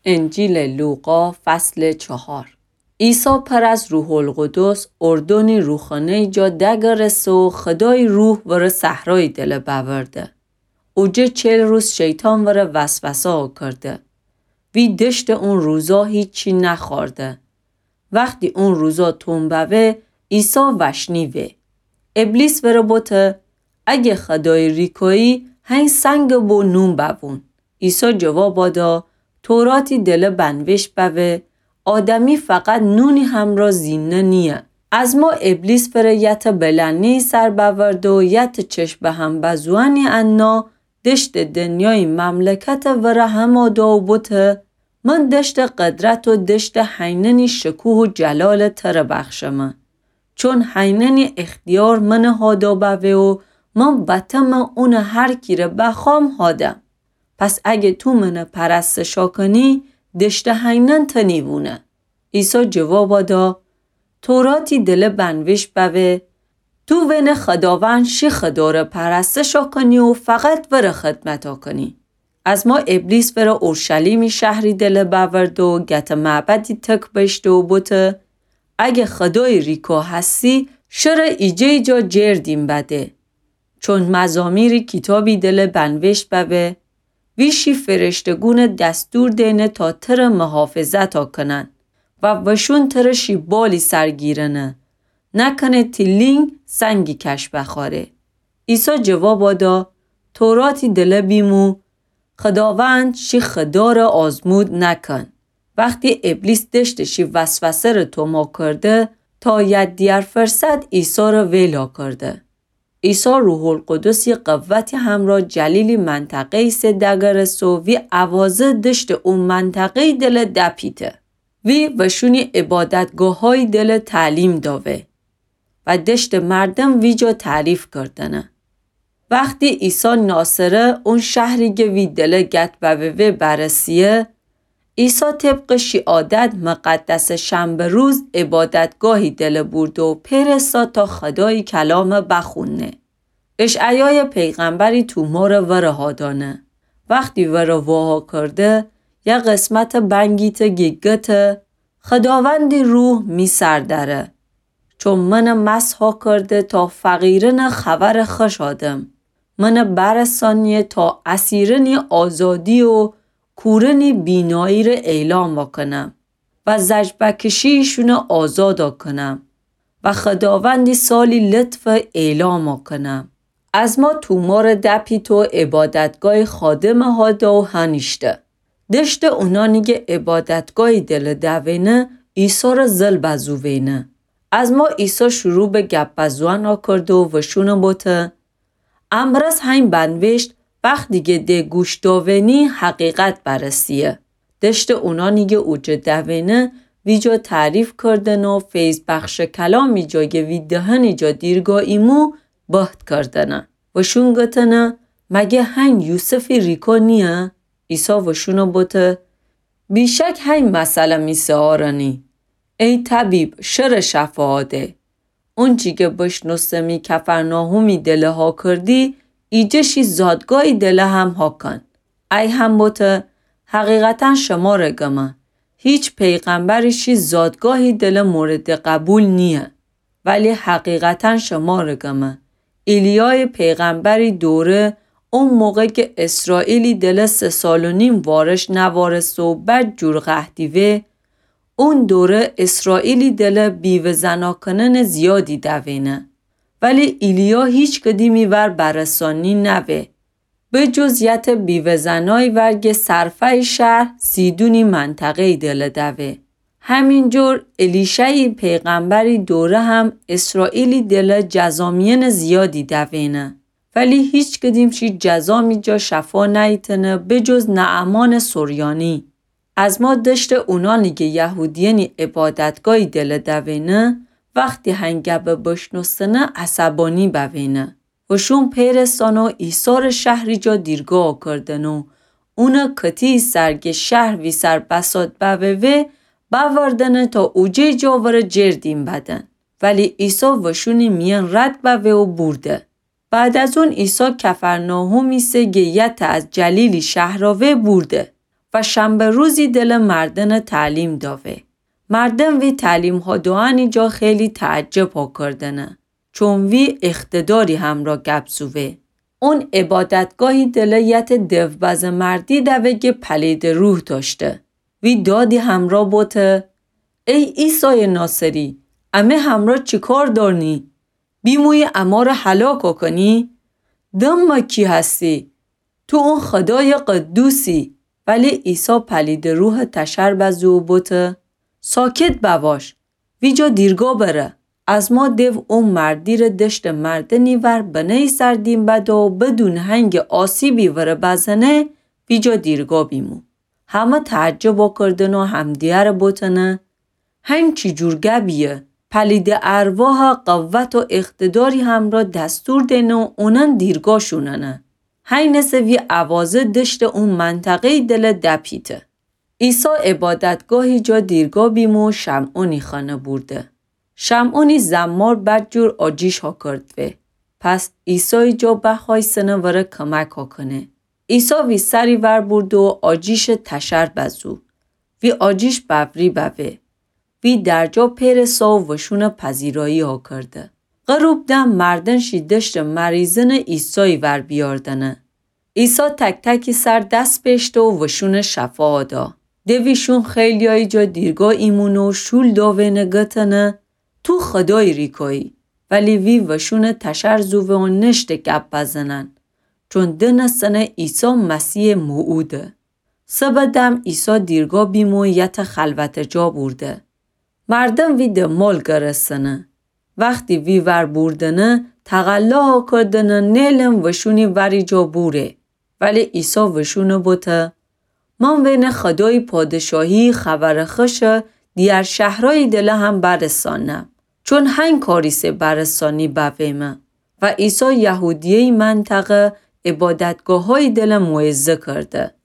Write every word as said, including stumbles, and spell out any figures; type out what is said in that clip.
انجیل لوقا فصل چهار. عیسی پر از روح القدس اردنی روخانه جا دگرست و خدای روح ور صحرای دل بورده. اوجه چل روز شیطان ور وسوسه کرده. وی دشت اون روزا هیچی نخورده. وقتی اون روزا تنبوه عیسی وشنیوه. ابلیس ور بوته اگه خدای ریکایی هین سنگ بو نون ببون. عیسی جواب داد توراتی دل بنوش بوه آدمی فقط نونی هم را زینه نیه. از ما ابلیس پر یت بلنی سر بورد و یت چشم به هم بزوانی انا دشت دنیای مملکت وره هم دا بوته من دشت قدرت و دشت حیننی شکوه و جلال تر بخشمه. چون حیننی اختیار من هادا بوه و من بطم اون هر کی را بخوام هادم. پس اگه تو من پرستشا کنی دشت حینن تنیوونه. عیسی جواب داد توراتی دل بنوش بوه تو ون خداوند شی خدا را پرستشا کنی و فقط ور خدمتا کنی. از ما ابلیس ور اورشلیمی شهری دل بورد و گت معبدی تک بشت و بوته اگه خدای ریکا هستی شر ایجه جا جردیم بده. چون مزامیر کتابی دل بنوشت بوه ویشی فرشتگون دستور دینه تا تر محافظت ها کنن و وشون ترشی بالی سرگیرنه نکنه تیلینگ سنگی کش بخواره. عیسی جواب داد توراتی دل بیمو خداوند شی خدا را آزمود نکن. وقتی ابلیس دشتشی وسوسه را تو ما کرده تا ید دیر فرصد عیسی را ویلا کرده. عیسی روح القدسی قوتی همراه جلیلی منطقه سه دگرست و وی اوازه دشت اون منطقه دل دپیته. وی وشونی عبادتگاه های دل تعلیم داوه و دشت مردم وی جا تعریف کردنه. وقتی عیسی ناصره اون شهری که وی دل گت بوه برسیه عیسی طبق شی عادت مقدس شنبه روز عبادتگاهی دل برد و پرستا تا خدای کلام بخونه. اشعیای پیغمبری تو مور وره هادانه. وقتی وره واها کرده یا قسمت بنگیت گیگت خداوندی روح می سردره. چون من مسحا کرده تا فقیرن خبر خوش آدم. من برسانیه تا اسیرنی آزادی و کورنی بینایی را اعلام کنم و زجبکشیشون آزاد کنم و خداوندی سالی لطف اعلام کنم. از ما تومار دپی تو عبادتگاه خادم هادا و هنیشته. دشت اونانی که عبادتگاه دل دوینه عیسی را زل بزوینه. از ما عیسی شروع به گپ بزوان ها کرده و وشون بوته امرس هین بنوشت وقتی که ده گوش داوینی حقیقت برسیه. دشت اونانی که اوجه دوینه ویجا تعریف کردن و فیض بخش کلامی جا که ویدهنی جا دیرگاه ایمو بحت کردن. وشون گتنه مگه هین یوسفی ریکا نیه؟ عیسی وشونو بوته بیشک هین مسئله میسه آرانی. ای طبیب شر شفاده. اون چی که بشنستمی کفرناهومی دله ها کردی ایجشی زادگاهی دله هم ها کن. ای هم بوته حقیقتا شما رگمه هیچ پیغمبریشی زادگاهی دل مورد قبول نیه. ولی حقیقتا شما رگمه ایلیای پیغمبری دوره اون موقع که اسرائیلی دل سه سال و نیم وارش نوارست و بد جور قهدیوه اون دوره اسرائیلی دل بیوه زناکنن زیادی دوینه. ولی ایلیا هیچ کدیمی ور برسانی نوه. به جزیت بیوه زنای ورگ صرفه شهر سیدونی منطقه دل دوه. همینجور الیشای پیغمبری دوره هم اسرائیلی دل جزامین زیادی دوینه. ولی هیچ کدیم شی جزامی جا شفا نیتنه به جز نعمان سوریانی. از ما دشت اونانی که یهودیانی عبادتگاهی دل دوینه وقتی هنگب بشنستنه عصبانی بوینه. وشون پیرستان و ایثار شهری جا دیرگاه کردن و اون کتی سرگ شهر وی سر بساد بوه باوردن تا اوجه جاور جردیم بدن. ولی عیسی وشونی میان رد بوه و برده. بعد از اون عیسی کفرناهومی سه گیت از جلیلی شهراوه برده. و شنبه روزی دل مردن تعلیم داوه. مردم وی تعلیم ها دوانی جا خیلی تعجب ها کردنه چون وی اقتداری هم را گبزوه. اون عبادتگاهی دلیت دوبز مردی دوه که پلید روح داشته. وی دادی همرا بوته ای عیسی ناصری امه همرا چی کار دارنی؟ بیموی اما را هلاک کنی؟ دم کی هستی؟ تو اون خدای قدوسی. ولی عیسی پلید روح تشر بزو بوته ساکت بواش وی جا دیرگا بره. از ما دیو اون مردی را دشت مردنی ور بنای سردیم بدا و بدون هنگ آسیبی ور بزنه وی جا دیرگا بیمو. همه تعجب کردن و همدیار بوتنه هنگ چی جور گبیه پلید ارواح قوت و اقتداری هم را دستور دینه و اونن دیرگا شوننه. هنگ نسوی عوازه دشت اون منطقه دل دپیته. عیسی عبادتگاهی جا دیرگا بیمو شمعونی خانه برده. شمعونی زمار بدجور آجیش ها کردوه. پس عیسی جا بخوای سنه وره کمک ها کنه. عیسی وی سری ور برد و آجیش تشر بزو. وی آجیش ببری بوه. وی در جا پیر سا و وشون پذیرایی ها کرده. غروب دم مردن شی دشت مریضن عیسی ور بیاردنه. عیسی تک تکی سر دست بشته و وشون شفا دا. دویشون خیلی های جا دیرگاه ایمونو شول داوه نگتنه تو خدای ریکایی. ولی وی وشون تشر زوه و نشت گپ بزنن. چون دنستنه عیسی مسیح موعوده. سبدم عیسی دیرگاه بیمو یت خلوت جا برده. مردم وی ده مال گرستنه. وقتی وی ور بردنه تغلا ها کردنه نیلم وشونی وری جا بوره. ولی عیسی وشونه بوته من وین خدای پادشاهی خبر خشه دیار شهرهای دل هم برسانم. چون هنگ کاریسه برسانی بویمه. و عیسی یهودیه منطقه عبادتگاه های دل موعظه کرده.